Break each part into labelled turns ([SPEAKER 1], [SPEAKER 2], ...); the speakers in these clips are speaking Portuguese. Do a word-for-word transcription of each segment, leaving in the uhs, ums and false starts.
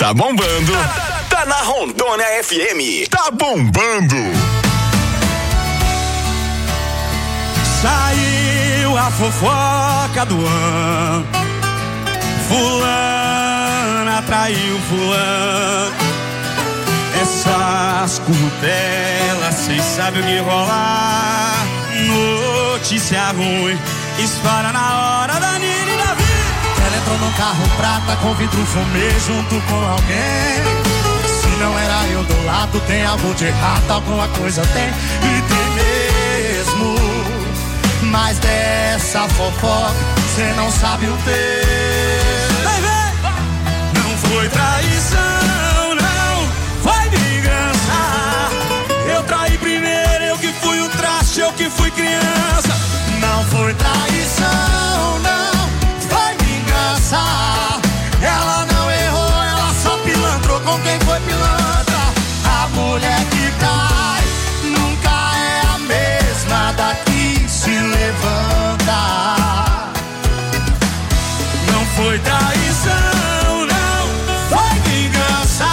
[SPEAKER 1] tá bombando. Tá, tá na Rondônia F M. Tá bombando.
[SPEAKER 2] Saiu a fofoca do ano. Fulana traiu fulano. Essas curtelas, cês sabem o que rolar. Notícia ruim espalha na hora da Nina e da vida. Ela entrou num carro prata com vidro fumê junto com alguém. Se não era eu do lado, tem algo de errado, alguma coisa tem. E tem mesmo. Mas dessa fofoca cê não sabe o texto. Vai ver! Não foi traição, não foi vingança. Eu traí primeiro, eu que fui o traste, eu que fui criança. Não foi traição, não foi vingança. Ela não errou, ela só pilantrou com quem foi pilantra. A mulher que cai nunca é a mesma daqui se levanta. Não foi traição, não foi vingança.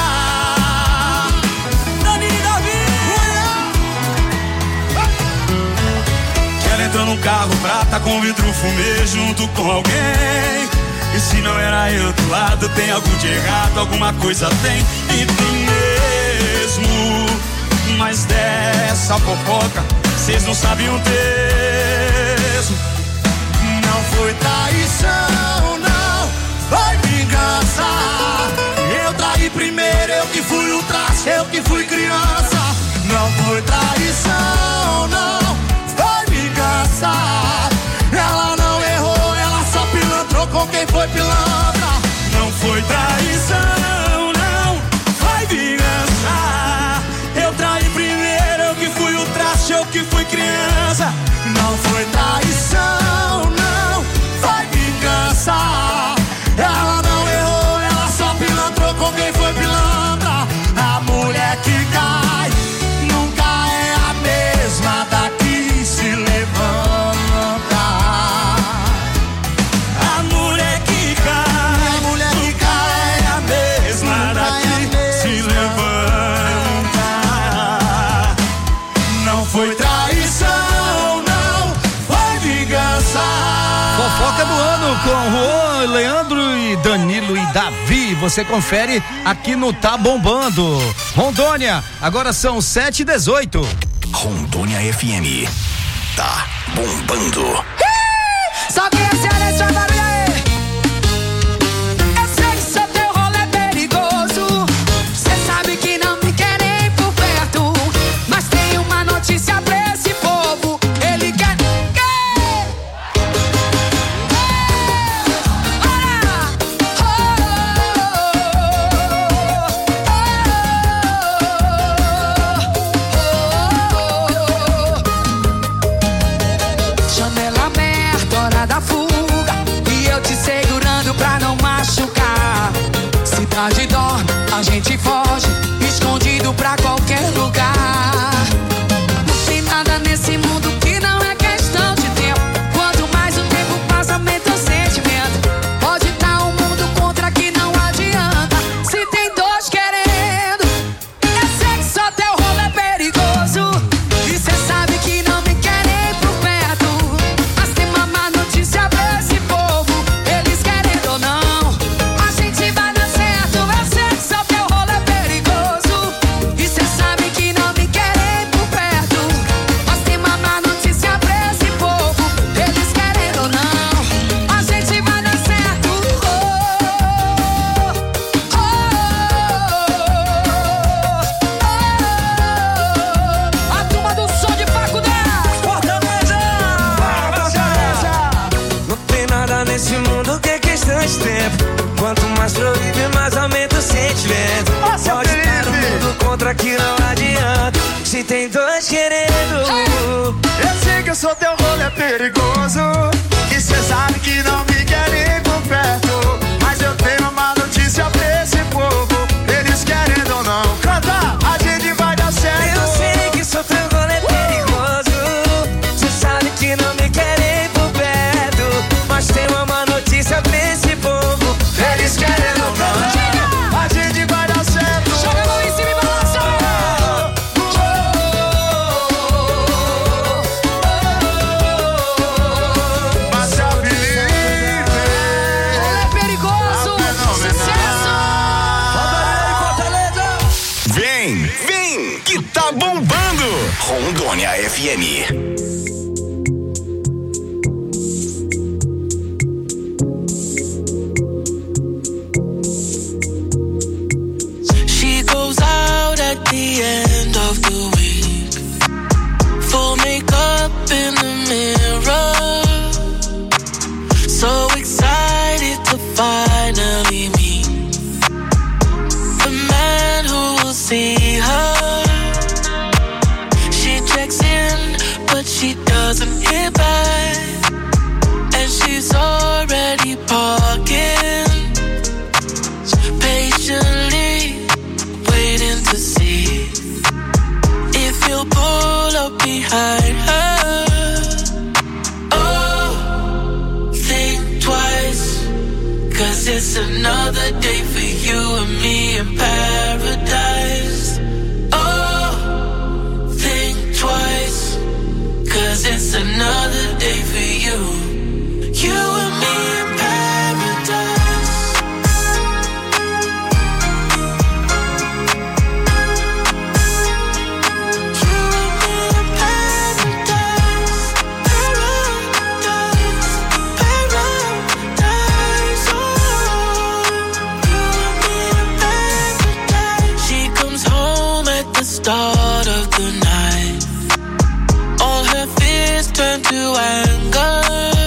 [SPEAKER 2] Dani e Davi. Que ela entrou num carro prata com vidro fumê junto com alguém. E se não era eu do lado, tem algo de errado, alguma coisa tem. E tem mesmo. Mas dessa fofoca cês não sabem o texto. Não foi traição, não foi vingança. Eu traí primeiro, eu que fui o traste, eu que fui criança. Não foi traição, não foi vingança. Ela não errou, ela só pilantrou com quem foi pilantra. Não foi traição, não foi vingança. Eu traí primeiro, eu que fui o traste, eu que fui criança. Não foi traição, não foi vingança. Ela não errou, ela só pilantrou com quem foi pilantra. A mulher que cai nunca é a mesma daqui se levanta. A mulher que cai, a mulher que cai é a mesma daqui se levanta. Não foi traição, não foi vingança.
[SPEAKER 3] Fofoca do ano com Juan, Leandro e Danilo e Davi. Você confere aqui no Tá Bombando. Rondônia, agora são sete e dezoito.
[SPEAKER 1] Rondônia F M. Tá bombando.
[SPEAKER 4] Só que esse é esse barulho aí. Eu sei que seu teu rolo é perigoso. Cê sabe que não me querem por perto. Mas tem uma notícia pra esse povo. Ele quer. Janela aberta, hora da fuga. E eu te segurando pra não machucar. Cidade dorme, a gente foge, escondido pra qualquer lugar. Não tem nada nesse mundo que não é questão de tempo. Quanto mais o tempo passa, aumenta o sentimento. Pode estar o mundo contra que não adianta. Se tem dois querendo, eu sei que só teu rolo é perigoso. E cê sabe que não me querem por perto. Mas tem uma má notícia pra esse povo. Eles querendo ou não, a gente vai dar certo. Eu sei que só teu rolo é perigoso. E cê sabe que não me querem por perto. Mas tem uma má notícia pra esse povo. Eles querendo ou não, a gente vai dar certo. Oh, oh, oh. A turma do som de Pacudá. Fortaleza.
[SPEAKER 5] Não tem nada nesse mundo que é questão de tempo. Quanto mais proíbe, mais aumenta o sentimento. Pode estar o mundo contra que não adianta. Se tem dois querendo,
[SPEAKER 2] Eu sei que eu sou teu rolo é perigoso. E cê sabe que não me querem por perto. Mas eu tenho uma notícia pra esse povo. Eles querendo ou não, canta, a gente vai dar certo.
[SPEAKER 5] eu sei que sou teu rolo é perigoso. Cê sabe que não me querem por perto. Mas tem uma má notícia pra esse povo.
[SPEAKER 2] Eles querendo ou não, a gente vai
[SPEAKER 1] Vem, vem, que tá bombando. Rondônia F M.
[SPEAKER 6] The end of the week, full makeup in the mirror, so excited to finally meet the man who will see her. She checks in, but she doesn't hear back, and she's already parking, patiently waiting to see if he'll pull up behind her. Oh, think twice, cause it's another day for you and me in paradise. Oh, think twice, cause it's another day for you, you and me in paradise. Start of the night, all her fears turn to anger.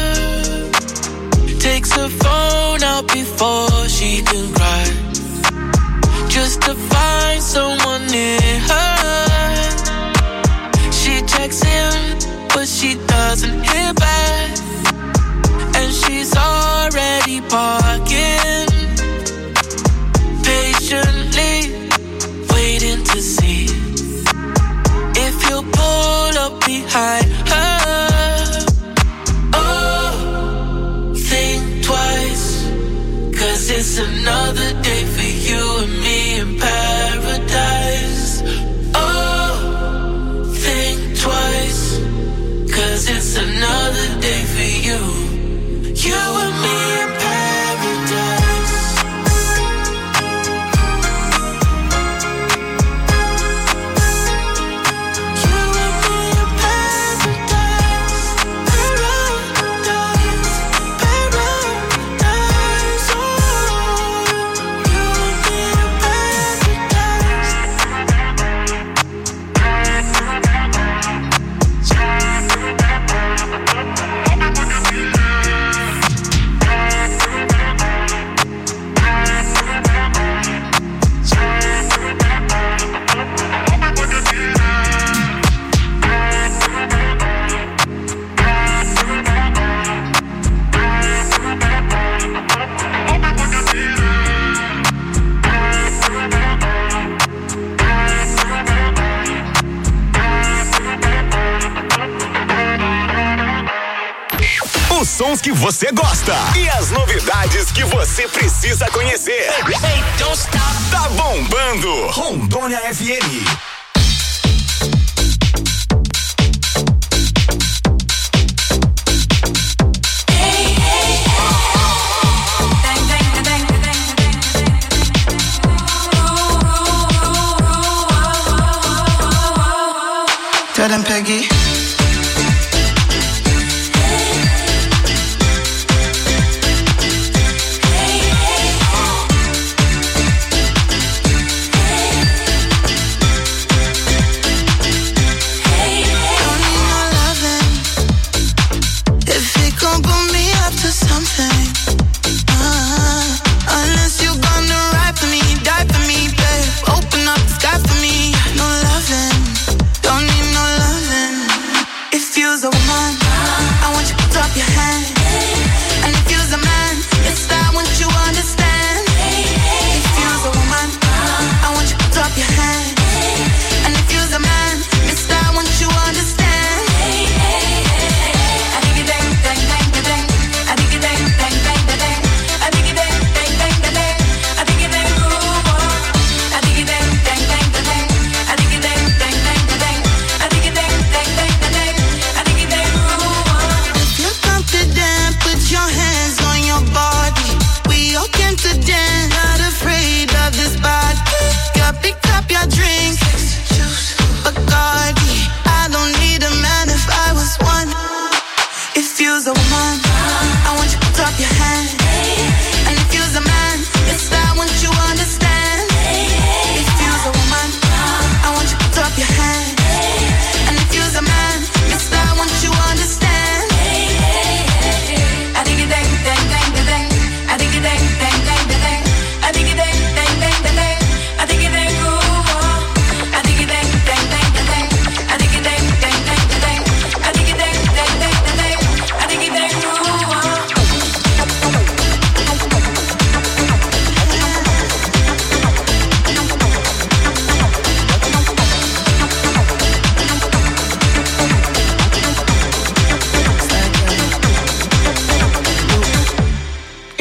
[SPEAKER 6] Takes her phone out before she can cry, just to find someone near her. She checks in, but she doesn't hear back, and she's already parking, patiently waiting to see if he'll pull up behind her. Oh, think twice, cause it's another day for you and me in paradise. Oh, think twice, cause it's another day for you, you and me in paradise.
[SPEAKER 1] Os sons que você gosta e as novidades que você precisa conhecer.
[SPEAKER 6] Hey, don't stop.
[SPEAKER 1] Tá bombando. Rondônia F M.
[SPEAKER 7] Tell them, Peggy.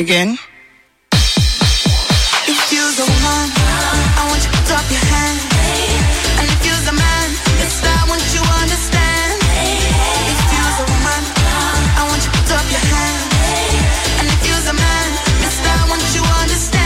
[SPEAKER 7] again.
[SPEAKER 8] If you're the one, I want you to drop your hand. And if you're the man, mister, I want you to understand. If you're the woman, I want you to drop your hand. And if you're the man, mister, I want you to understand.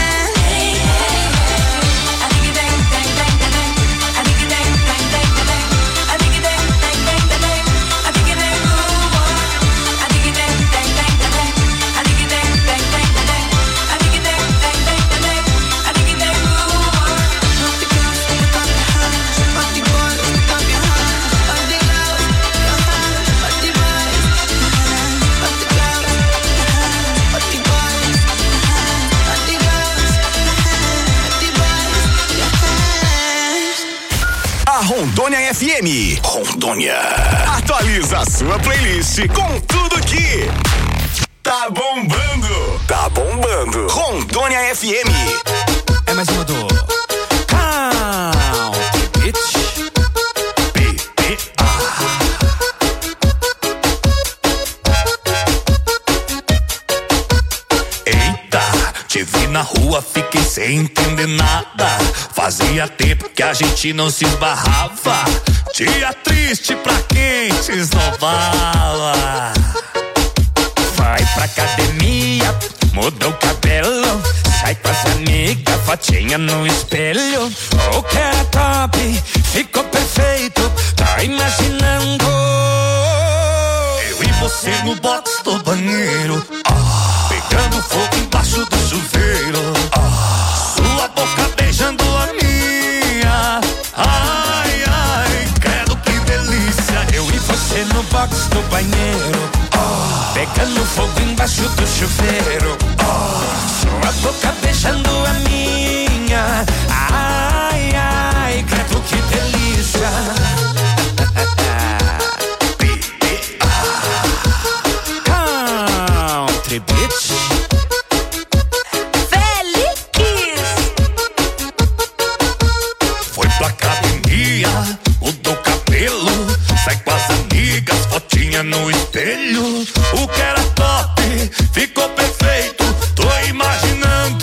[SPEAKER 1] Rondônia F M. Rondônia. Atualiza a sua playlist com tudo que tá bombando. Tá bombando. Rondônia F M.
[SPEAKER 2] É mais uma do Count Bitch. B B A. Eita, te vi na rua, fiquei sem entender nada. Fazia tempo que a gente não se esbarrava. Dia triste pra quem se esnobava. Vai pra academia, muda o cabelo, sai com as amigas, fotinha no espelho. O que era top, ficou perfeito, tá imaginando eu e você no box do banheiro, ah, pegando fogo embaixo do chuveiro, ah, sua boca beijando a minha. Ai, ai, credo que delícia. Eu e você no box do banheiro, oh, pegando fogo embaixo do chuveiro, oh, sua boca beijando a minha. Ai, ai, credo que delícia. Country Bitch. Foi pra academia, mudou o cabelo, sai com as amigas, fotinha no espelho. O que era top, ficou perfeito, tô imaginando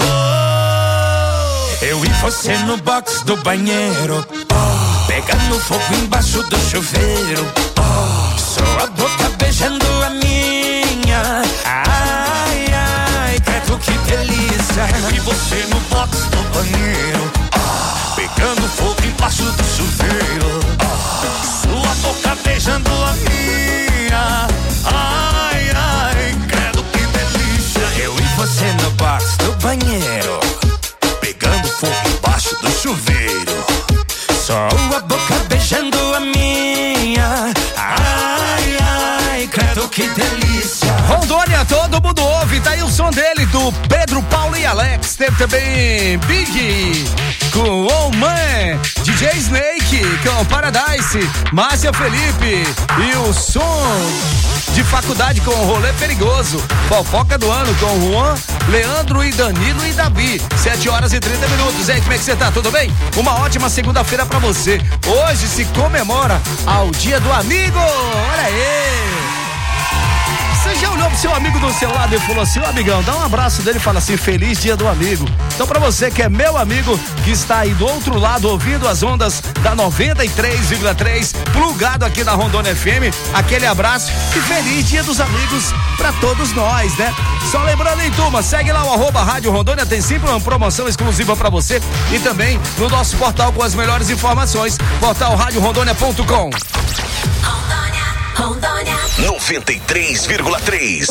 [SPEAKER 2] eu e você no box do banheiro, oh, pegando fogo embaixo do chuveiro, oh, sua boca beijando a minha. Ai, ai, credo que delícia. Eu e você no box do banheiro, oh, pegando fogo embaixo do chuveiro, oh, sua boca beijando a minha. Ai, ai, credo que delícia. Eu e você no box do banheiro, pegando fogo embaixo do chuveiro, só a boca beijando a minha. Ai, ai, credo que delícia.
[SPEAKER 3] Rondônia, todo mundo ouve, tá aí o som dele, do Pedro, Paulo e Alex. Teve também Big com Oh Man, D J Snake com Paradise, Márcia Felipe e o som de faculdade com o Rolê Perigoso, fofoca do ano com Juan, Leandro e Danilo e Davi. Sete horas e trinta minutos. E aí, como é que você tá? Tudo bem? Uma ótima segunda-feira pra você. Hoje se comemora ao Dia do Amigo. Olha aí! Você já olhou pro seu amigo do seu lado e falou assim: ô amigão, dá um abraço dele e fala assim: feliz dia do amigo. Então pra você que é meu amigo, que está aí do outro lado ouvindo as ondas da noventa e três vírgula três, plugado aqui na Rondônia F M, aquele abraço e feliz dia dos amigos pra todos nós, né? Só lembrando, hein, turma, segue lá o arroba Rádio Rondônia, tem sempre uma promoção exclusiva pra você e também no nosso portal com as melhores informações, portal rádio rondônia ponto com.
[SPEAKER 1] Rondônia noventa e três vírgula três.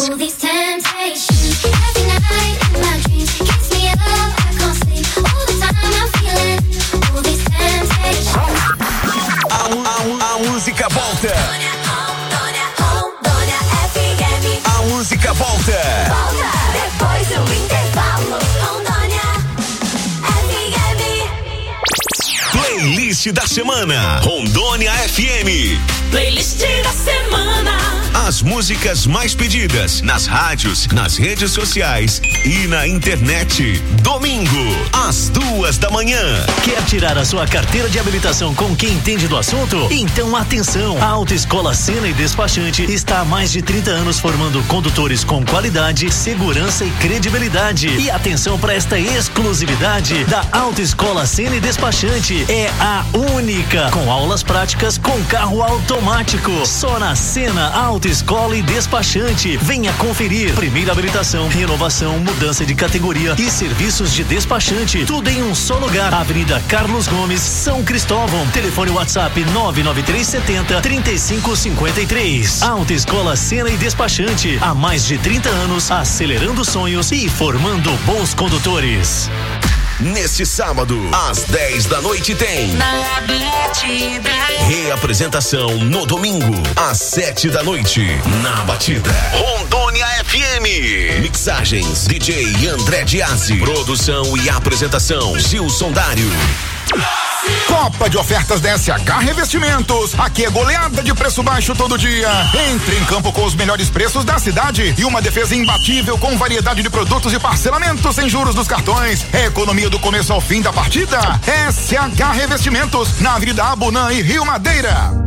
[SPEAKER 1] A, a, a música volta. A música volta.
[SPEAKER 8] Volta depois do intervalo. Rondônia F M.
[SPEAKER 1] Playlist da semana. Rondônia F M.
[SPEAKER 8] Playlist da semana.
[SPEAKER 1] As músicas mais pedidas nas rádios, nas redes sociais e na internet. Domingo, às duas da manhã.
[SPEAKER 9] Quer tirar a sua carteira de habilitação com quem entende do assunto? Então atenção! A Autoescola Sena e Despachante está há mais de trinta anos formando condutores com qualidade, segurança e credibilidade. E atenção para esta exclusividade da Autoescola Sena e Despachante. É a única com aulas práticas com carro automático. Só na Sena Autoescola e Despachante. Venha conferir. Primeira habilitação, renovação, mudança de categoria e serviços de despachante. Tudo em um só lugar. Avenida Carlos Gomes, São Cristóvão. Telefone WhatsApp nove nove três setenta, trinta e cinco cinquenta e três. Autoescola Sena e Despachante. Há mais de trinta anos, acelerando sonhos e formando bons condutores.
[SPEAKER 1] Neste sábado, às dez da noite tem
[SPEAKER 8] Na Batida.
[SPEAKER 1] reapresentação no domingo, às sete da noite, na Batida. Rondônia F M. Mixagens D J André Diazzi. Produção e apresentação Gilson Dário.
[SPEAKER 10] Copa de ofertas da S H Revestimentos. Aqui é goleada de preço baixo todo dia. Entre em campo com os melhores preços da cidade e uma defesa imbatível com variedade de produtos e parcelamentos sem juros dos cartões. É economia do começo ao fim da partida. S H Revestimentos, na Avenida Abunã e Rio Madeira.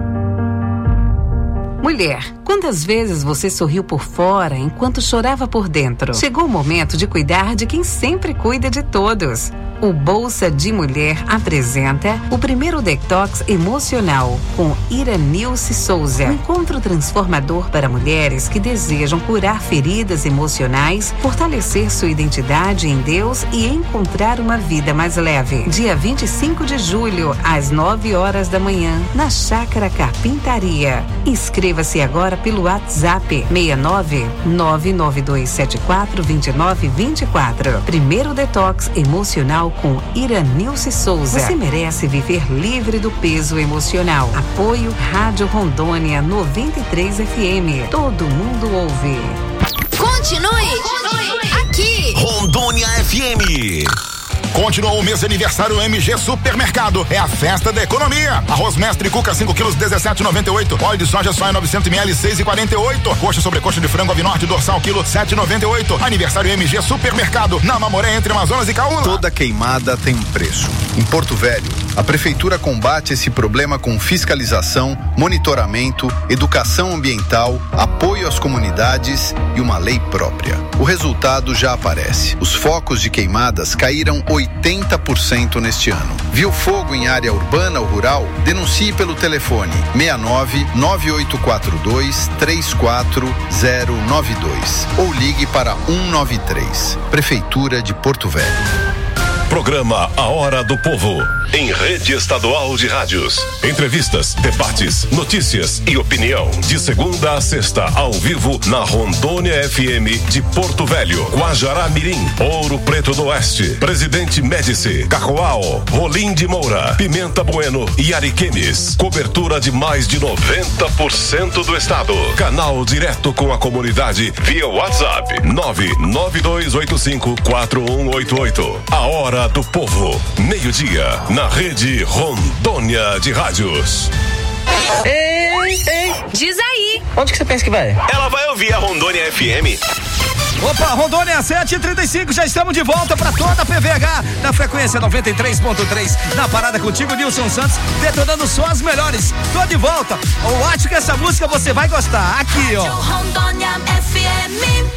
[SPEAKER 11] Mulher, quantas vezes você sorriu por fora enquanto chorava por dentro? Chegou o momento de cuidar de quem sempre cuida de todos. O Bolsa de Mulher apresenta o primeiro detox emocional com Iranilce Souza. Um encontro transformador para mulheres que desejam curar feridas emocionais, fortalecer sua identidade em Deus e encontrar uma vida mais leve. Dia vinte e cinco de julho, às nove horas da manhã, na Chácara Carpintaria. Inscreva-se agora pelo WhatsApp seis nove nove nove dois sete quatro dois nove dois quatro. Primeiro detox emocional com Iranilce Souza. Você merece viver livre do peso emocional. Apoio Rádio Rondônia noventa e três F M. Todo mundo ouve.
[SPEAKER 8] Continue, Continue. aqui.
[SPEAKER 1] Rondônia F M.
[SPEAKER 10] Continuou o mês de aniversário M G Supermercado. É a festa da economia. Arroz Mestre Cuca cinco quilos, dezessete e noventa e oito. Óleo de soja soia novecentos mililitros, seis e quarenta e oito. Coxa sobre coxa de frango Ave Norte dorsal quilo, sete e noventa e oito. Aniversário M G Supermercado. Na Mamoré, entre Amazonas e Caúna.
[SPEAKER 12] Toda queimada tem um preço. Em Porto Velho, a prefeitura combate esse problema com fiscalização, monitoramento, educação ambiental, apoio às comunidades e uma lei própria. O resultado já aparece. Os focos de queimadas caíram oitenta por cento neste ano. Viu fogo em área urbana ou rural? Denuncie pelo telefone seis nove nove oito quatro dois três quatro zero nove dois ou ligue para um nove três. Prefeitura de Porto Velho.
[SPEAKER 1] Programa A Hora do Povo, em rede estadual de rádios. Entrevistas, debates, notícias e opinião. De segunda a sexta, ao vivo, na Rondônia F M de Porto Velho, Guajará Mirim, Ouro Preto do Oeste, Presidente Médici, Cacoal, Rolim de Moura, Pimenta Bueno e Ariquemes. Cobertura de mais de noventa por cento do estado. Canal direto com a comunidade via WhatsApp nove nove dois oito cinco quatro um oito oito. A Hora do Povo, meio-dia, na rede Rondônia de Rádios.
[SPEAKER 13] Ei, ei, diz aí.
[SPEAKER 3] Onde que você pensa que vai?
[SPEAKER 1] Ela vai ouvir a Rondônia F M.
[SPEAKER 3] Opa, Rondônia sete e trinta e cinco, já estamos de volta para toda a P V H na frequência noventa e três ponto três. Na parada contigo, Nilson Santos, detonando só as melhores. Tô de volta. Eu acho que essa música você vai gostar. Aqui, ó.
[SPEAKER 8] Rondônia F M.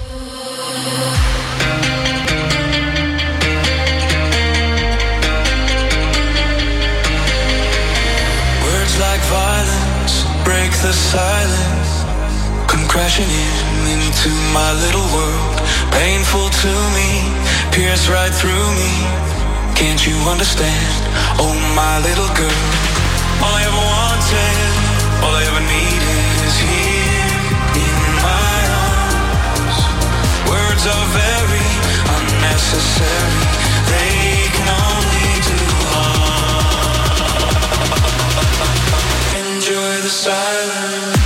[SPEAKER 2] Like violence, break the silence. Come crashing in into my little world. Painful to me, pierce right through me. Can't you understand? Oh, my little girl. All I ever wanted, all I ever needed is here in my arms. Words are very unnecessary. They can only do harm. Enjoy the silence.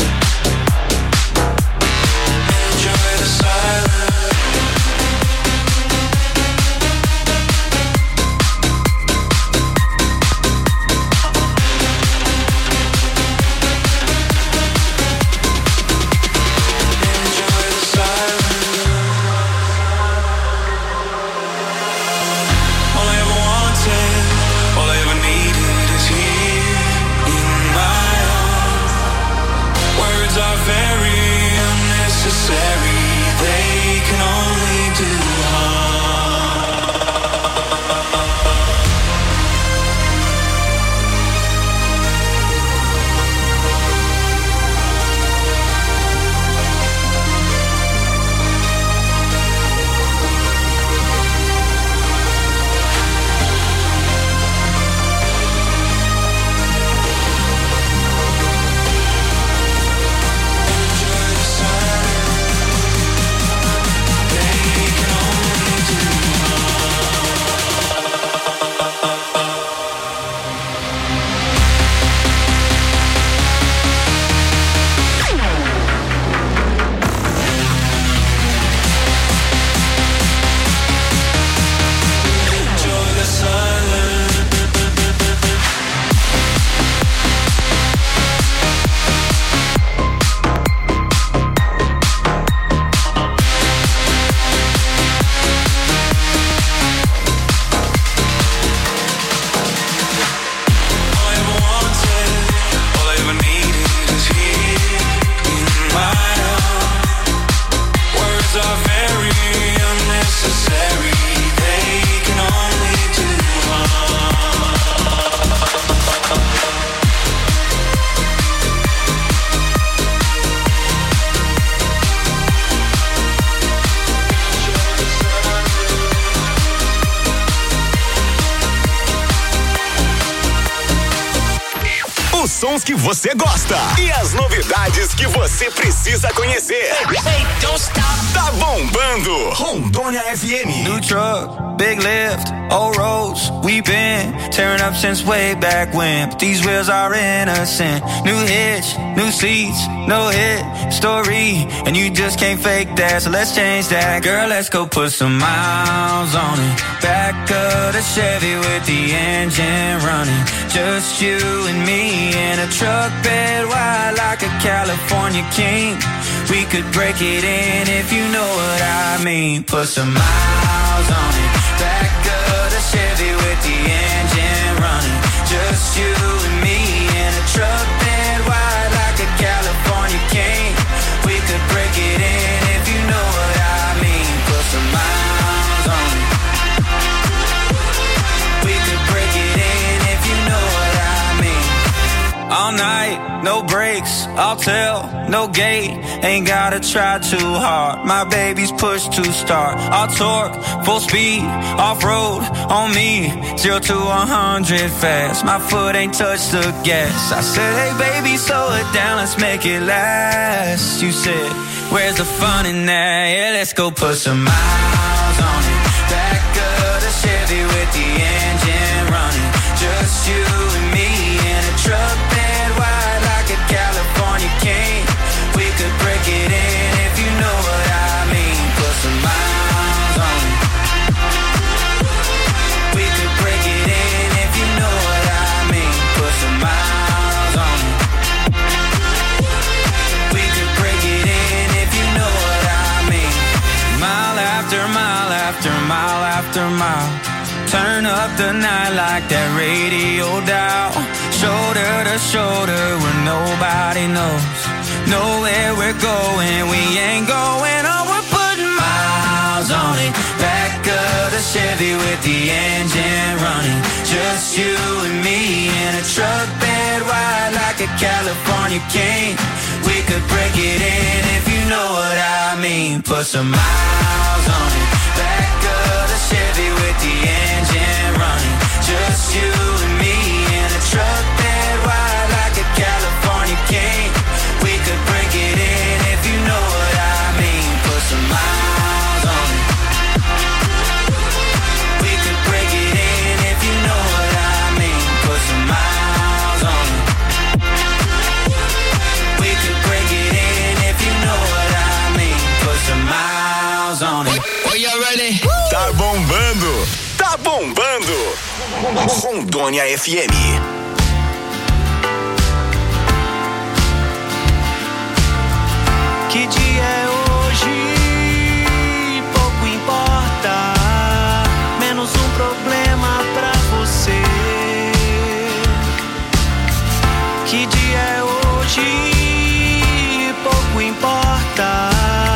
[SPEAKER 2] Enjoy the silence.
[SPEAKER 6] unnecessary. They can only do harm.
[SPEAKER 1] Sons que você gosta e as novidades que você precisa conhecer. Hey, don't stop. Tá bombando Rondônia F M.
[SPEAKER 5] New truck, big lift, old roads. We've been tearing up since way back when, but these wheels are innocent. New hitch, new seats, no hit story, and you just can't fake that. So let's change that, girl. Let's go put some miles on it. Back of the Chevy with the engine running. Just you and me in a truck bed wide like a California king. We could break it in if you know what I mean. Put some miles on it. Back of the Chevy with the engine running. Just you and me in a truck bed wide like a California king. We could break it in if you know what I mean. Put some miles on it. We could break it in if you know what I mean. All night, no breaks, I'll tell, no gate. Ain't gotta try too hard, my baby's push to start. I'll torque, full speed, off-road, on me. Zero to a hundred fast, my foot ain't touched the gas. I said, hey baby, slow it down, let's make it last. You said, where's the fun in that? Yeah, let's go put some miles on it. Back of the Chevy with the engine running. Just you and me in a truck bed wide like a California king. We could break it in if you know what I mean. Put some miles on it. We could break it in if you know what I mean. Put some miles on it. We could break it in if you know what I mean. Mile after mile after mile after mile. Turn up the night like that radio dial. Shoulder to shoulder where nobody knows. Know where we're going, we ain't going on. We're putting miles on it. Back of the Chevy with the engine running. Just you and me in a truck bed wide like a California king. We could break it in if you know what I mean. Put some miles on it. Back of the Chevy with the engine running. Just you and me in a truck bed wide like a California king. We could break it in if you know what I mean. Put some miles on it. We could break it in if you know what I mean. Put some miles on it. We could break it in if you know what I mean. Put some miles on it.
[SPEAKER 1] Are you ready? Tá bombando, tá bombando. Rondônia F M.
[SPEAKER 5] Que dia é hoje? Pouco importa. Menos um problema pra você. Que dia é hoje? Pouco importa.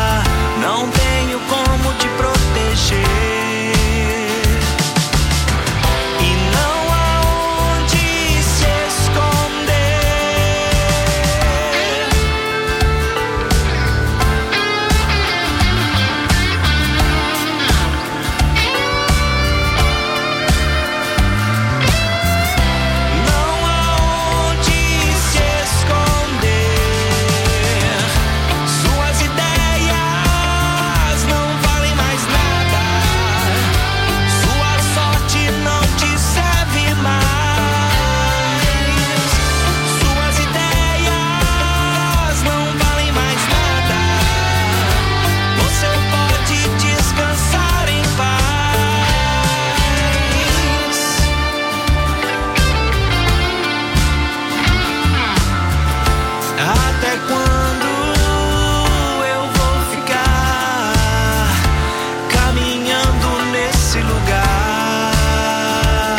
[SPEAKER 5] Até quando eu vou ficar caminhando nesse lugar?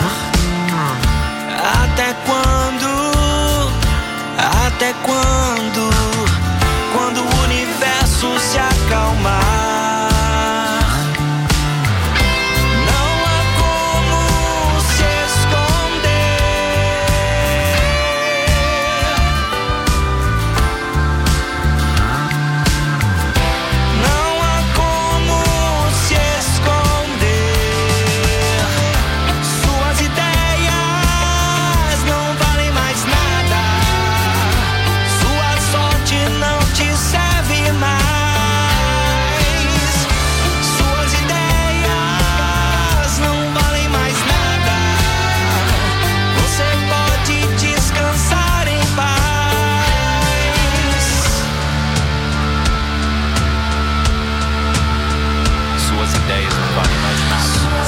[SPEAKER 5] Até quando? Até quando? Quando o universo se acalmar, não há como se esconder. Não há como se esconder. Suas ideias não valem mais nada. Sua sorte não te serve mais. Suas ideias não valem mais nada. Você pode descansar em paz.
[SPEAKER 14] Suas ideias não valem mais nada.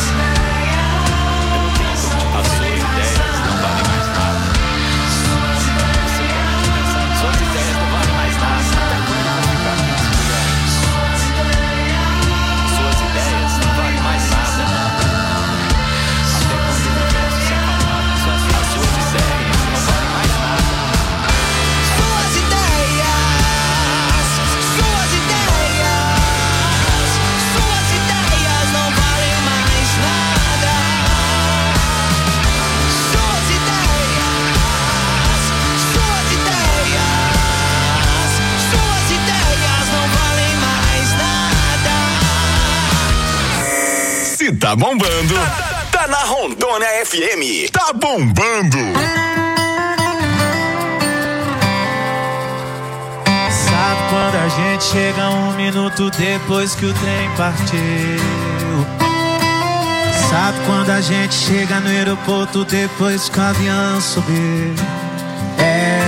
[SPEAKER 14] As suas ideias não valem mais nada. Suas ideias não valem mais nada. Suas ideias não valem mais nada. Até quando o universo se acalmar, as suas ideias não valem mais nada.
[SPEAKER 5] Suas ideias, suas ideias, suas ideias não valem mais nada. Suas ideias, suas ideias, suas ideias não valem mais nada.
[SPEAKER 1] Se tá bombando, tá na Rondônia F M. Tá bombando.
[SPEAKER 5] Sabe quando a gente chega um minuto depois que o trem partiu? Sabe quando a gente chega no aeroporto depois que o avião subiu? É,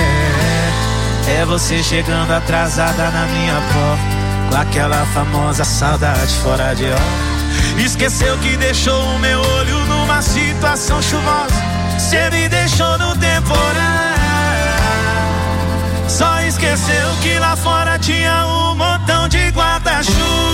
[SPEAKER 5] é você chegando atrasada na minha porta, com aquela famosa saudade fora de hora. Esqueceu que deixou o meu olho numa situação chuvosa. Cê me deixou no temporal. Só esqueceu que lá fora tinha um montão de guarda-chuva.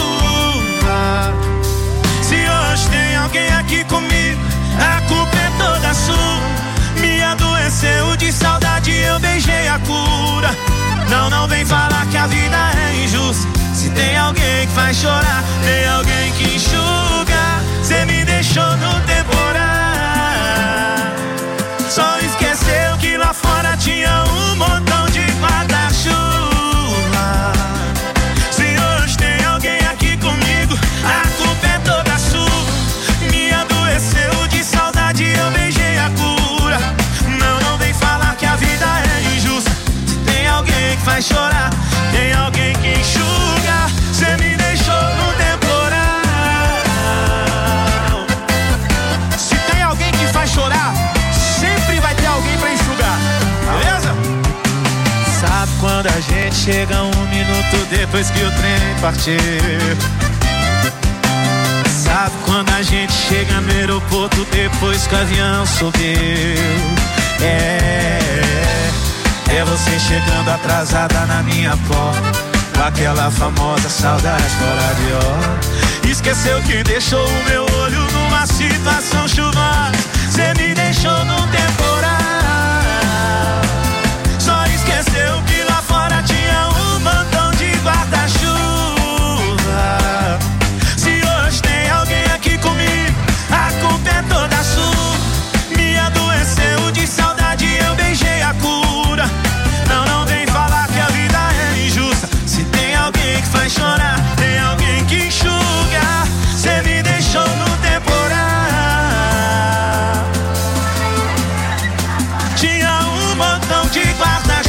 [SPEAKER 5] Se hoje tem alguém aqui comigo, a culpa é toda sua. Me adoeceu de saudade, eu beijei a cura. Não, não vem falar que a vida é injusta. Se tem alguém que faz chorar, tem alguém que enxuga. Cê me deixou no temporal. Só esqueceu que lá fora tinha um montão de guarda-chuva. Se hoje tem alguém aqui comigo, a culpa é toda sua. Me adoeceu de saudade, eu beijei a cura. Não, não vem falar que a vida é injusta. Se tem alguém que faz chorar, tem alguém que enxuga. Cê me deixou no temporal. Se tem alguém que faz chorar, sempre vai ter alguém pra enxugar, beleza? Sabe quando a gente chega um minuto depois que o trem partiu? Sabe quando a gente chega no aeroporto depois que o avião subiu? É, é você chegando atrasada na minha porta, com aquela famosa saudade fora de hora. Esqueceu que deixou o meu olho numa situação chuvosa. Cê me deixou no temporal. Só esqueceu que lá fora tinha um montão de guarda-chuva. Se hoje tem alguém aqui comigo, a culpa é toda sua. Me adoeceu de saudade, eu beijei a cura. Não, não vem falar que a vida é injusta. Se tem alguém que faz chorar, tem alguém que enxuga. Cê me deixou no temporal. Tinha um montão de guarda-chuva.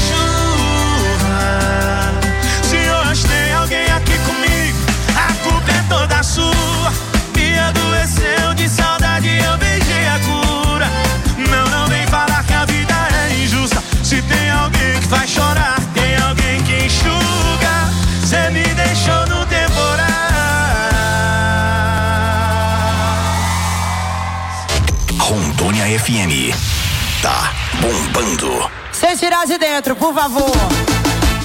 [SPEAKER 5] Se hoje tem alguém aqui comigo, a culpa é toda sua. Me adoeceu de saudade, eu beijei a cura. Não, não vem falar que a vida é injusta. Se tem alguém que faz chorar, tem alguém que enxuga. Cê me deixou no temporal.
[SPEAKER 1] Rondônia F M. Tá bombando.
[SPEAKER 15] Cê tirar de dentro, por favor.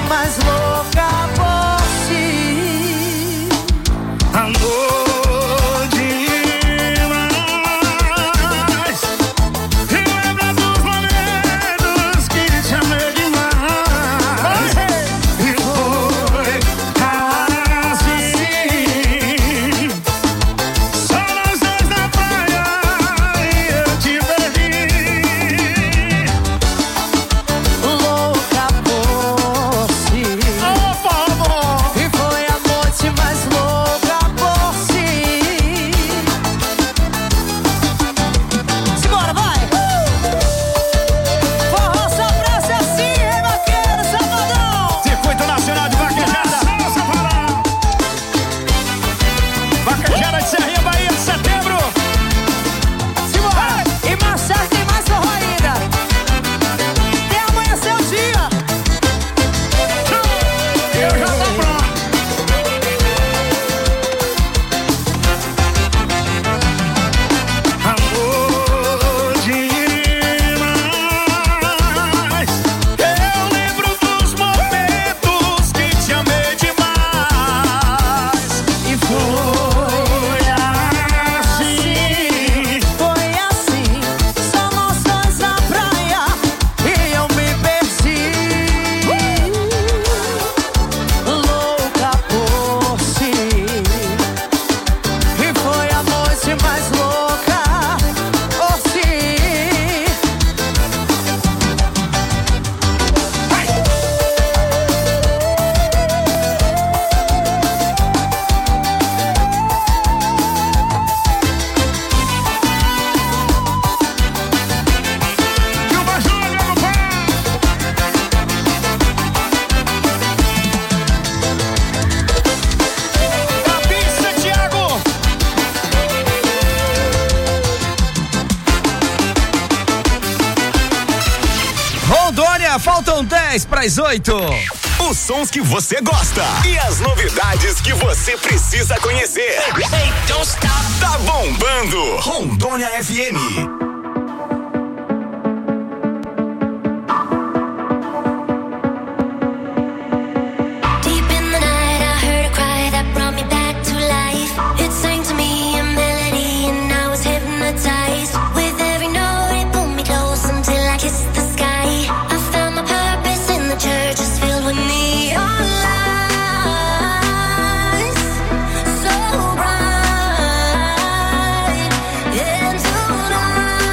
[SPEAKER 15] mais louca por ti.
[SPEAKER 2] Amor demais. E lembra dos momentos que te amei demais. E foi assim. Só nós dois na praia e eu te perdi.
[SPEAKER 15] Louca por si.
[SPEAKER 2] Oh, por favor.
[SPEAKER 15] E foi a noite mais louca por si. Simbora, vai! Forró só presta assim, hein, vaqueiro, safadão!
[SPEAKER 2] Circuito Nacional de Vaquejada. Vaquejada de Serrinha, Bahia, de setembro.
[SPEAKER 15] Simbora! E mais certo, tem mais forró ainda! Tem amanhã seu dia!
[SPEAKER 2] Eu já tô pronto. Amor demais. Eu lembro dos momentos que te amei demais.
[SPEAKER 15] E foi
[SPEAKER 2] assim.
[SPEAKER 15] Foi assim, só nós dois na praia e eu me perdi. Louca por si. E foi a noite mais louca por si.
[SPEAKER 2] E o Bajulho, meu pai. Da pista, Thiago.
[SPEAKER 3] Rondônia, faltam dez para as oito.
[SPEAKER 1] Os sons que você gosta e as novidades que você precisa conhecer. Tá bombando. Rondônia F M.
[SPEAKER 8] Deep in the night, I heard a cry that brought me back to life. It sang to me a melody, and I was hypnotized. With every note, it pulled me close until I kissed the sky. I found my purpose in the churches filled with neon lights, so bright. And tonight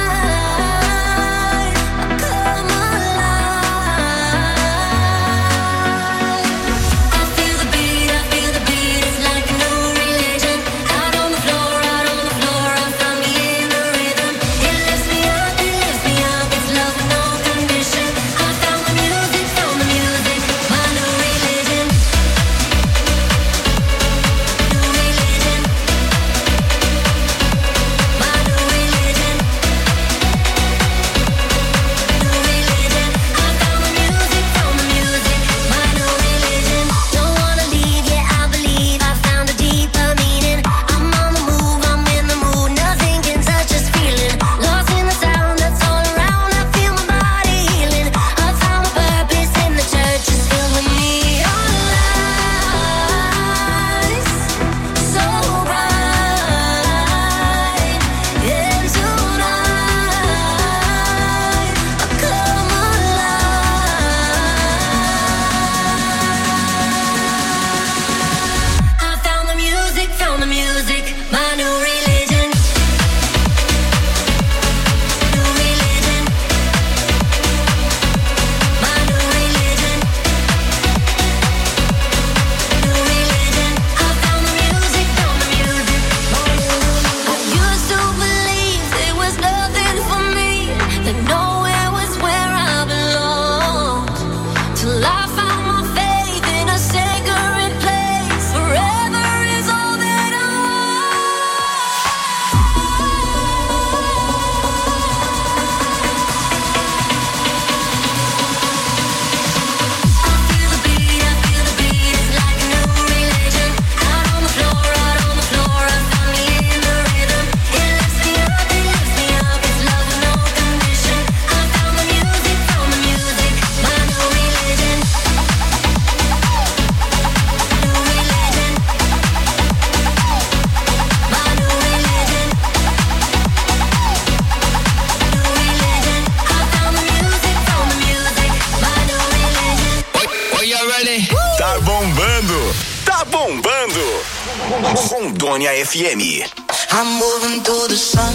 [SPEAKER 1] Tá bombando. Rondônia F M.
[SPEAKER 8] I'm moving through the sun.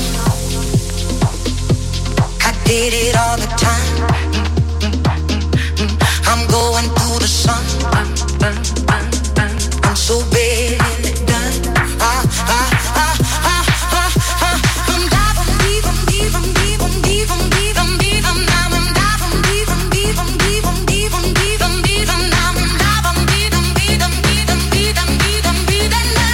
[SPEAKER 8] I did it all the time. I'm going through the sun. I'm so bad in it done. Ah, ah, ah, ah, ah, ah. I'm diving deep, I'm deep, I'm deep, I'm deep, I'm deep, I'm deep, I'm down. I'm diving deep, I'm deep, I'm deep, I'm deep, I'm deep, I'm deep, I'm down. I'm diving deep, I'm deep, I'm deep, I'm deep, I'm deep, I'm deep, I'm down.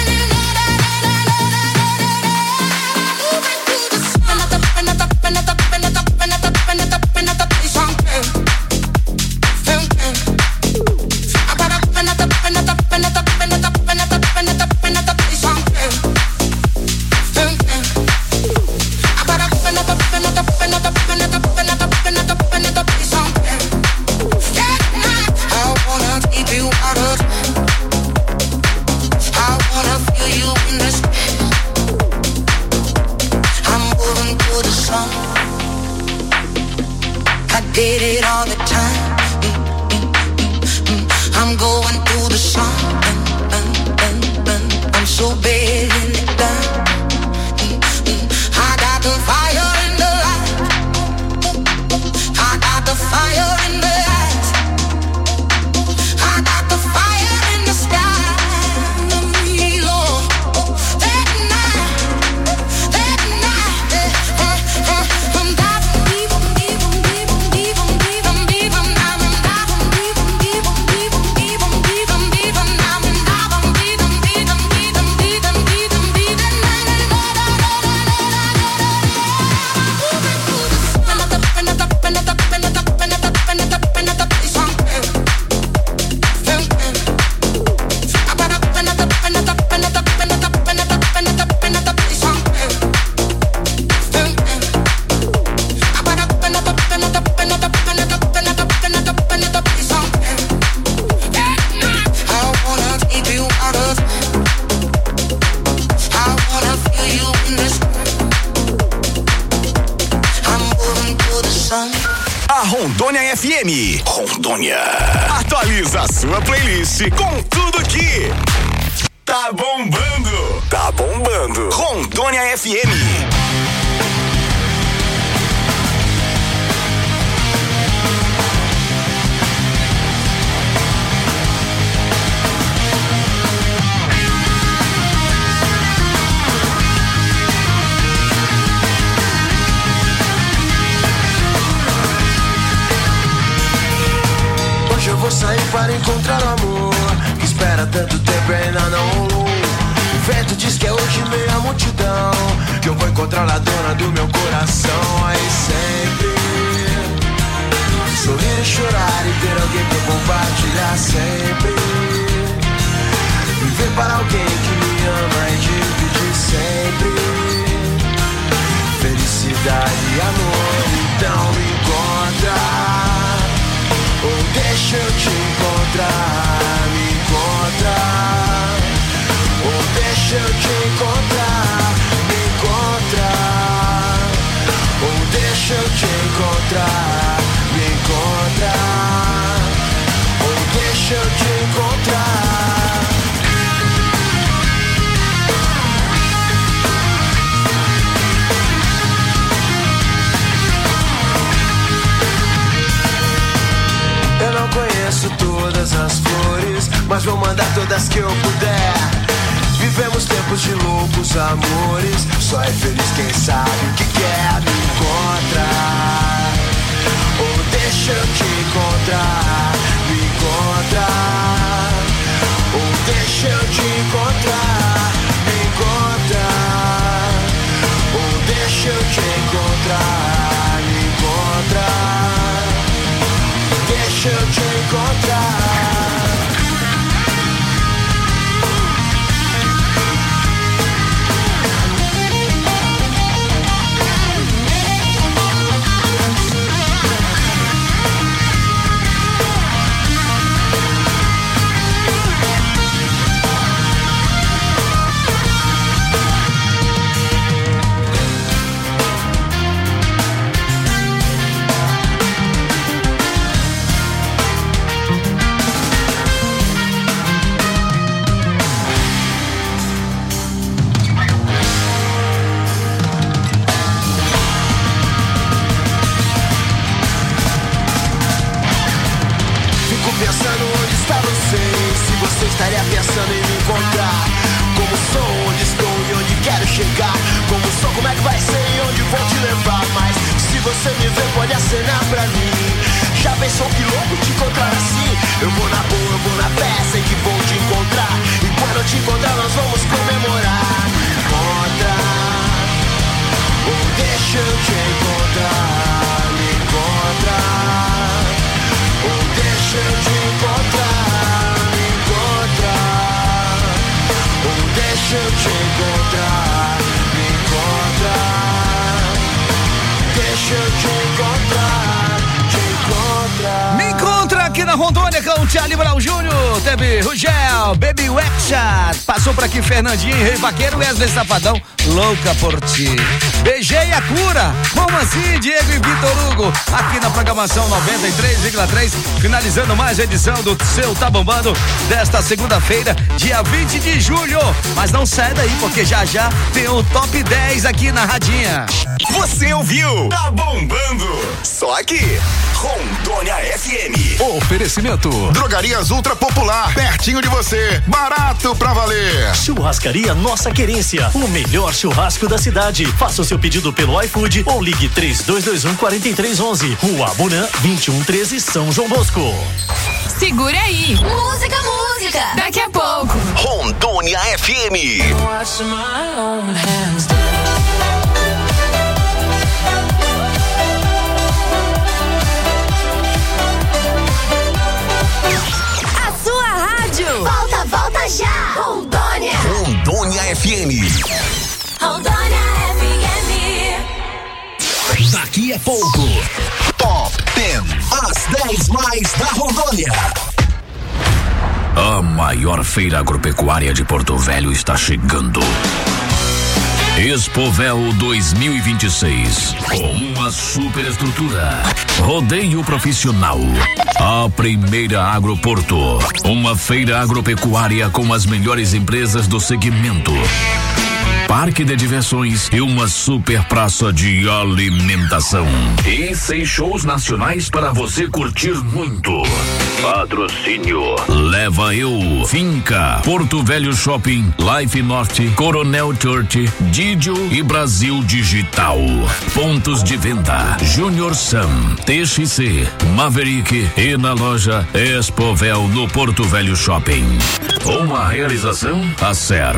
[SPEAKER 8] Did it all the time. I'm going through the sun. I'm so bad in it done. I got the fire in the light. I got the fire in the eyes. I got the fire in the sky. Lord, that night, that night, I'm diving deep, I'm deep, I'm deep, I'm deep, I'm deep, I'm deep, I'm down. I'm diving deep, I'm deep, I'm deep, I'm deep, I'm deep, I'm deep, I'm down. I'm diving deep, I'm deep, I'm deep, I'm deep, I'm deep, I'm deep, and
[SPEAKER 1] A Rondônia F M. Rondônia. Atualiza a sua playlist com tudo que tá bombando. Tá bombando. Rondônia F M.
[SPEAKER 16] Hoje eu vou sair para encontrar o amor que espera tanto tempo e ainda não rolou. O vento diz que é hoje meia multidão, que eu vou encontrar a dona do meu coração. Aí sempre sorrir e chorar e ter alguém pra compartilhar sempre. Viver para alguém que me ama e dividir sempre felicidade e amor. Então me encontra, ou deixa eu te encontrar. Me encontra, ou deixa eu te encontrar. Me encontra, ou deixa eu te encontrar. Me encontra, ou deixa eu te encontrar. Eu não conheço todas as flores, mas vou mandar todas que eu puder. Vivemos tempos de loucos amores, só é feliz quem sabe o que quer. Me encontra, ou deixa eu te encontrar. Me encontra, ou deixa eu te encontrar. Me encontra, ou deixa eu te encontrar. Me encontra, deixa eu te encontrar. você estaria pensando em me encontrar. Como sou, onde estou e onde quero chegar. Como sou, como é que vai ser e onde vou te levar. Mas se você me ver, pode acenar pra mim. Já pensou que louco te encontrar assim? Eu vou na boa, eu vou na fé, sei que vou te encontrar. E quando eu te encontrar, nós vamos comemorar. Me encontra, ou deixa eu te encontrar. Me encontra, ou deixa eu te encontrar. Me encontra, ou deixa eu te encontrar. Me encontra, deixa eu te encontrar. Te encontrar.
[SPEAKER 3] Me encontra aqui na Rondônia com o Charlie Brown Júnior, teve Rugel, Baby Wetchat, passou por aqui Fernandinho, Rei Vaqueiro, Wesley Safadão, Louca por Ti. Beijei a cura, como assim, Diego e Vitor Hugo, aqui na programação noventa e três vírgula três, finalizando mais a edição do seu Tá Bombando desta segunda-feira, dia vinte de julho. Mas não sai daí, porque já já tem o top dez aqui na Radinha.
[SPEAKER 1] Você ouviu? Tá bombando. Só aqui, Rondônia F M.
[SPEAKER 10] Oferecimento: Drogarias Ultra Popular, pertinho de você, barato pra valer.
[SPEAKER 9] Churrascaria Nossa Querência, o melhor churrasco da cidade. Faça o seu pedido pelo iFood ou ligue três dois dois um, quatro três um um. Rua Abunã, vinte e um treze, São João Bosco.
[SPEAKER 13] Segura aí. Música, música. Daqui a pouco.
[SPEAKER 1] Rondônia F M.
[SPEAKER 8] Volta, volta já! Rondônia!
[SPEAKER 1] Rondônia F M.
[SPEAKER 8] Rondônia F M.
[SPEAKER 1] Daqui a pouco, Top dez. As dez mais da Rondônia. A maior feira agropecuária de Porto Velho está chegando. Expovel dois mil e vinte e seis, com uma super estrutura, rodeio profissional, a primeira Agroporto, uma feira agropecuária com as melhores empresas do segmento, parque de diversões e uma super praça de alimentação. E seis shows nacionais para você curtir muito. Patrocínio: Leva Eu, Finca, Porto Velho Shopping, Life Norte, Coronel Church, Didio e Brasil Digital. Pontos de venda: Junior Sam, T X C, Maverick e na loja Expovel no Porto Velho Shopping. Uma realização Acer.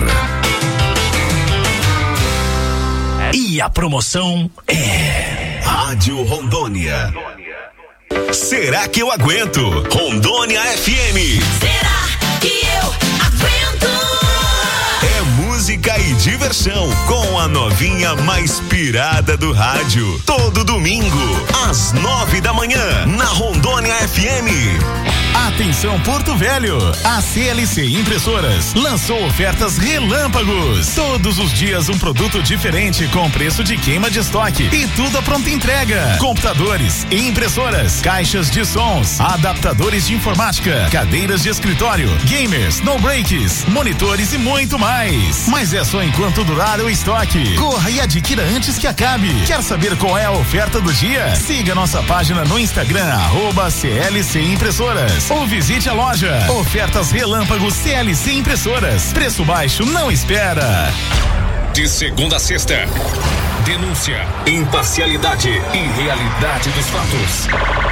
[SPEAKER 9] E a promoção é
[SPEAKER 1] Rádio Rondônia. Será que eu aguento? Rondônia F M.
[SPEAKER 8] Será que eu aguento?
[SPEAKER 1] É música e diversão com a novinha mais pirada do rádio. Todo domingo, às nove da manhã, na Rondônia F M.
[SPEAKER 10] Atenção Porto Velho, a C L C Impressoras lançou ofertas relâmpagos. Todos os dias um produto diferente com preço de queima de estoque e tudo a pronta entrega. Computadores, impressoras, caixas de sons, adaptadores de informática, cadeiras de escritório, gamers, no breaks, monitores e muito mais. Mas é só enquanto durar o estoque. Corra e adquira antes que acabe. Quer saber qual é a oferta do dia? Siga nossa página no Instagram, arroba C L C Impressoras. Ou visite a loja. Ofertas relâmpago C L C Impressoras. Preço baixo não espera.
[SPEAKER 1] De segunda a sexta, denúncia, imparcialidade e realidade dos fatos.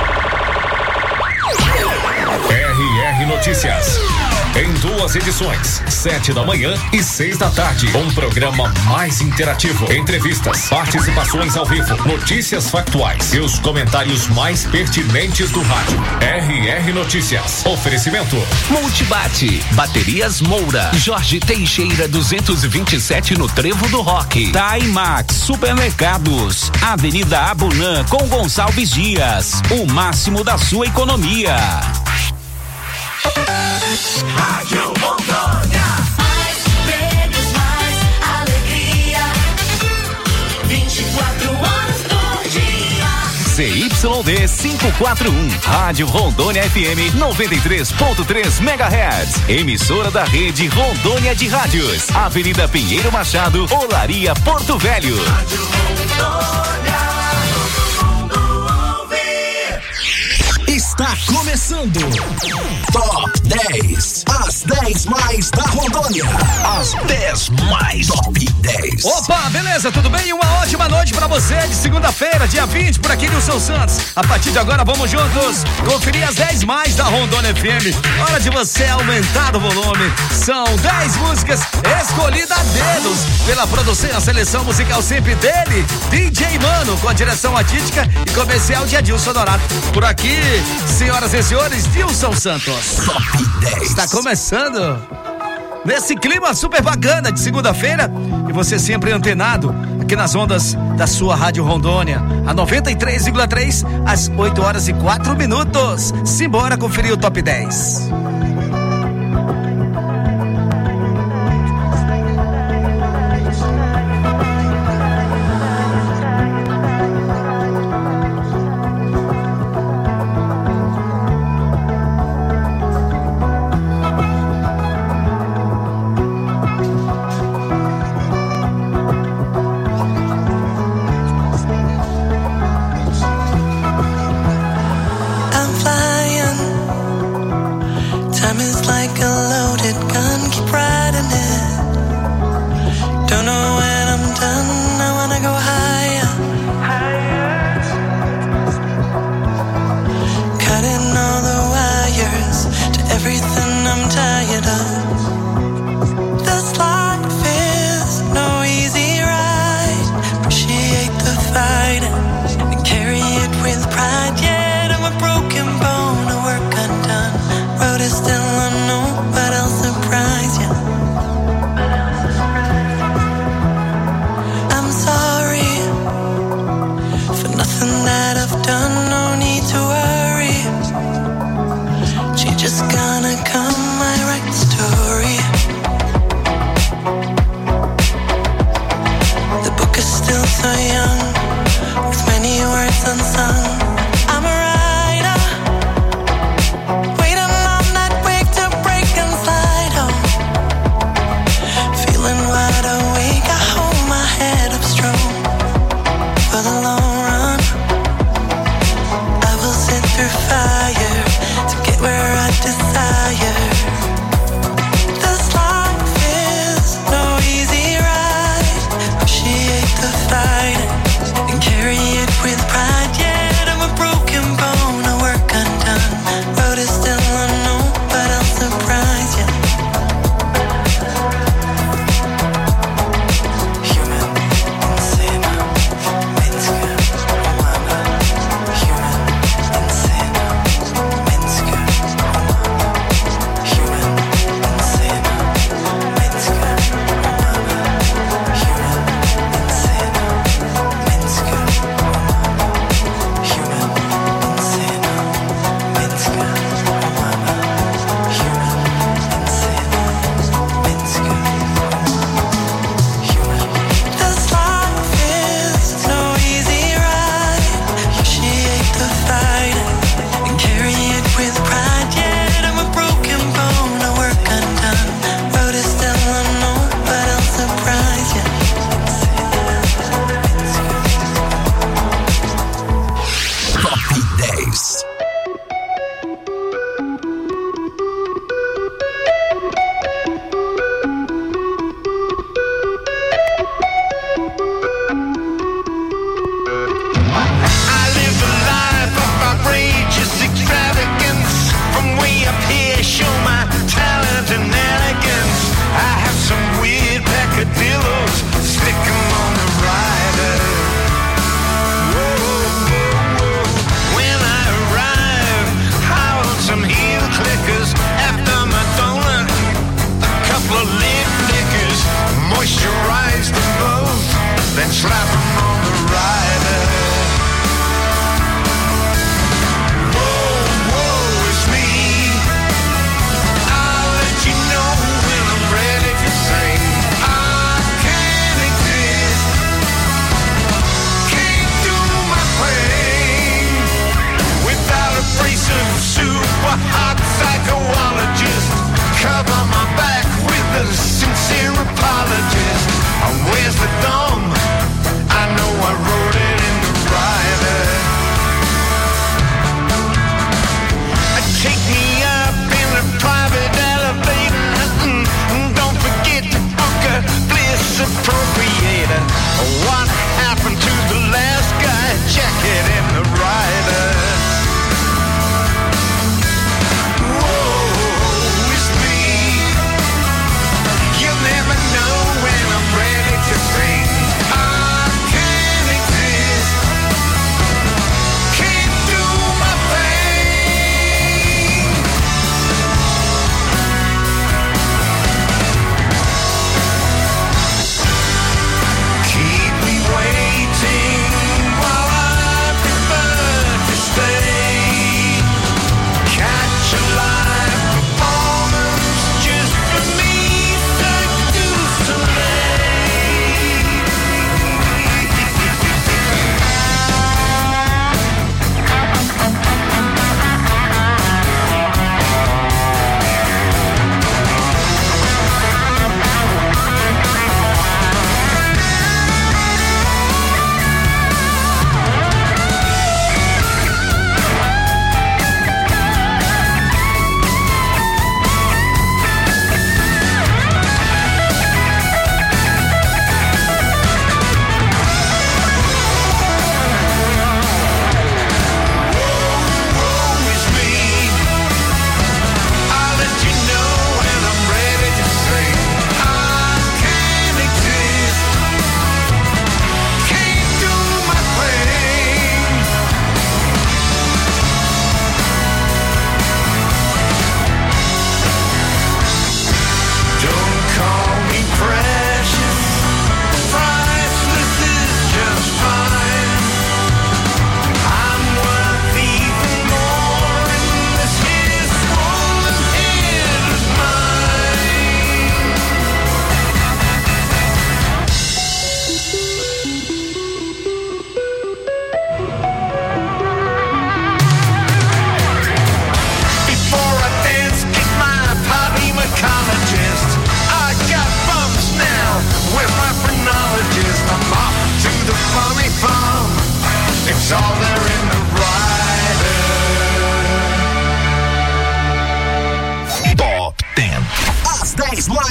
[SPEAKER 1] R R Notícias. Em duas edições, sete da manhã e seis da tarde. Um programa mais interativo. Entrevistas, participações ao vivo, notícias factuais e os comentários mais pertinentes do rádio. R R Notícias. Oferecimento:
[SPEAKER 17] Multibate, Baterias Moura, Jorge Teixeira duzentos e vinte e sete no Trevo do Rock. Timax Supermercados, Avenida Abunã com Gonçalves Dias. O máximo da sua economia.
[SPEAKER 8] Rádio Rondônia. Mais prêmios, mais alegria. vinte e quatro horas por dia.
[SPEAKER 17] C Y D quinhentos e quarenta e um, Rádio Rondônia F M noventa e três ponto três megahertz. Emissora da rede Rondônia de Rádios. Avenida Pinheiro Machado, Olaria, Porto Velho.
[SPEAKER 8] Rádio Rondônia. Todo mundo ouve.
[SPEAKER 1] Está começando. Top dez. As dez mais da Rondônia. As dez mais top dez.
[SPEAKER 3] Opa, beleza, tudo bem? Uma ótima noite pra você de segunda-feira, dia vinte, por aqui no São Santos. A partir de agora, vamos juntos conferir as dez mais da Rondônia F M. Hora de você aumentar o volume. São dez músicas escolhidas a dedos pela produção e a seleção musical sempre dele, D J Mano, com a direção artística e comercial de Adilson Donato. Por aqui, senhoras e senhores, Dilson Santos.
[SPEAKER 1] Top dez.
[SPEAKER 3] Está começando nesse clima super bacana de segunda-feira e você sempre antenado aqui nas ondas da sua Rádio Rondônia, a noventa e três vírgula três, às oito horas e quatro minutos. Simbora conferir o Top dez.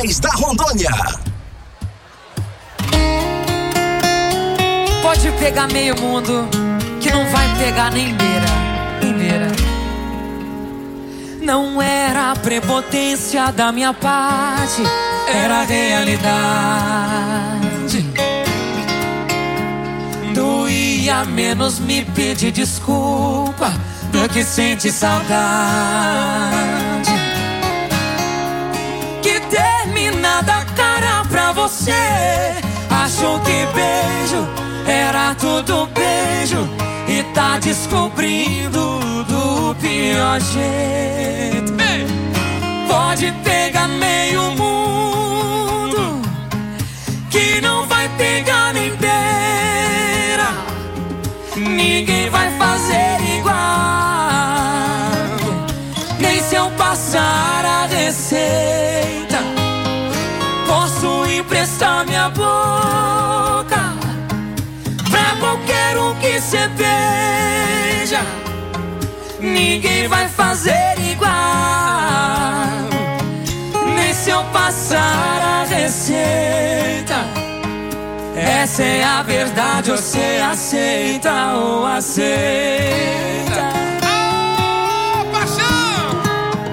[SPEAKER 1] mais da Rondônia.
[SPEAKER 4] Pode pegar meio mundo, que não vai pegar nem beira, nem beira. Não era a prepotência da minha parte, era a realidade. Doía menos me pedir desculpa do que sente saudade. Que terminada a cara pra você, achou que beijo era tudo beijo e tá descobrindo do pior jeito. Ei! Pode pegar meio mundo, que não vai pegar nem beira. Ninguém vai fazer igual, nem se eu passar a receita. Posso emprestar minha boca pra qualquer um que cê beija. Ninguém vai fazer igual, nem se eu passar a receita. Essa é a verdade, você aceita ou aceita?
[SPEAKER 15] Oh, paixão!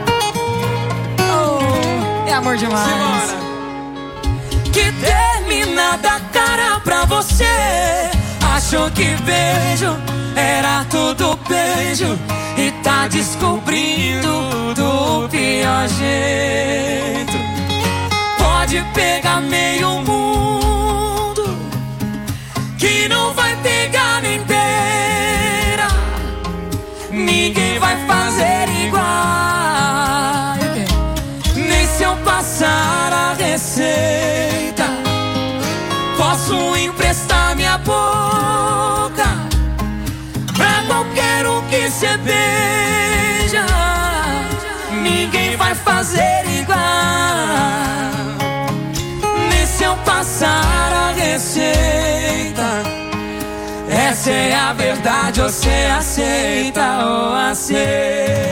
[SPEAKER 4] Oh, é amor demais.
[SPEAKER 15] Simbora.
[SPEAKER 4] Que terminada a cara pra você, achou que beijo era tudo beijo e tá descobrindo do pior jeito. Pode pegar meio mundo, que não vai pegar nem beira. Ninguém vai fazer igual, nem se eu passar a receita. Posso emprestar minha boca pra qualquer um que cê beija. Ninguém vai fazer igual, nem se eu passar a receita. Essa é a verdade, você aceita ou aceita?